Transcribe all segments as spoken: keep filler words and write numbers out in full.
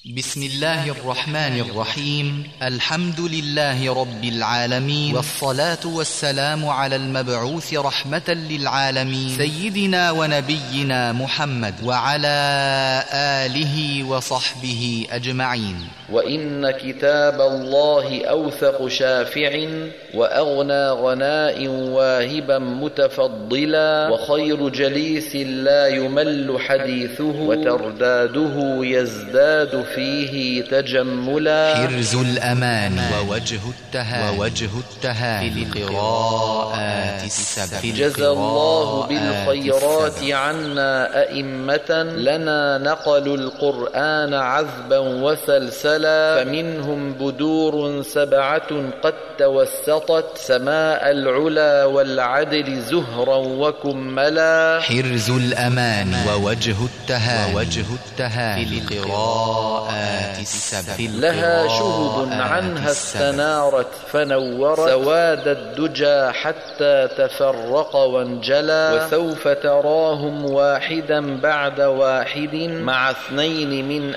بسم الله الرحمن الرحيم. الحمد لله رب العالمين، والصلاة والسلام على المبعوث رحمة للعالمين سيدنا ونبينا محمد وعلى آله وصحبه أجمعين. وإن كتاب الله أوثق شافع وأغنى غناء واهبا متفضلا، وخير جليس لا يمل حديثه وترداده يزداد فيه تجملا. حرز الأمان ووجه التهاني ووجه التهاني في القراءات السبع. جزى الله بالخيرات عنا أئمة لنا نقلوا القرآن عذبا وسلسلا، فمنهم بدور سبعة قد توسطت سماء العلا والعدل زهرا وكملا. حرز الأمان ووجه التهاني ووجه التهاني في القراءات السبع. لها شهب عنها استنارت فنورت سواد الدجى حتى تفرق وانجلى، وسوف تراهم واحدا بعد واحد مع اثنين من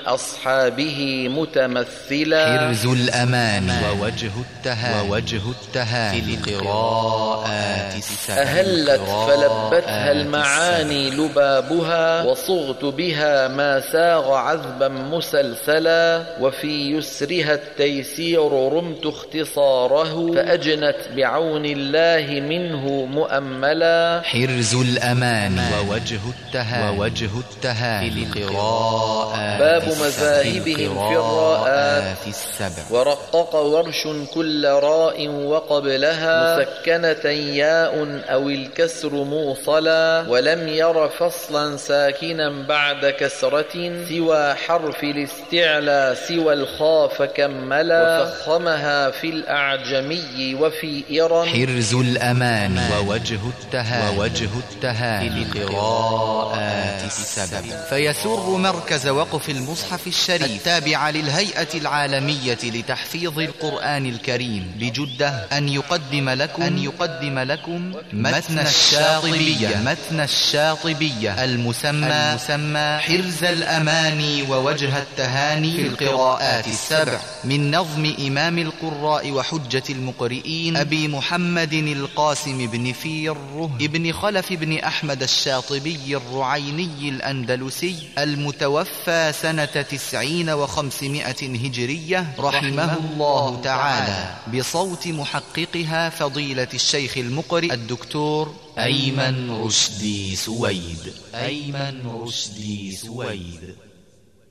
أصحابه متمثلا. حرز الأمان ووجه التهاني ووجه التهاني في القراءات السبع. أهلت فلبتها المعاني لبابها، وصغت بها ما ساغ عذبا مسلسلا، وفي يسرها التيسير رمت اختصاره فأجنت بعون الله منه مؤملا. حرز الأمان ووجه التهاني ووجه التهاني في القراءات باب مذاهبهم في الراءات السبع. ورقق ورش كل راء وقبلها مسكنة ياء أو الكسر موصلا، ولم ير فصلا ساكنا بعد كسرة سوى حرف الاستعلى سوى الخاف كملا، وفخمها في الأعجمي وفي إرم. حرز الأمان ووجه التهاني ووجه التهاني في القراءات السبع. فيسر مركز وقف المصحف الشريف التابع للهيئة العالمية لتحفيظ القرآن الكريم بجدة أن يقدم لكم أن يقدم لكم متن الشاطبية متن الشاطبية المسمى المسمى حرز الأمان ووجه التهاني في القراءات السبع، من نظم إمام القراء وحجة المقرئين أبي محمد القاسم بن فيره ابن خلف بن أحمد الشاطبي الرعيني الأندلسي المتوفى سنة تسعين وخمسمائة هجرية رحمه الله تعالى، بصوت محققها فضيلة الشيخ المقرئ الدكتور أيمن رشدي سويد. أيمن رشدي سويد.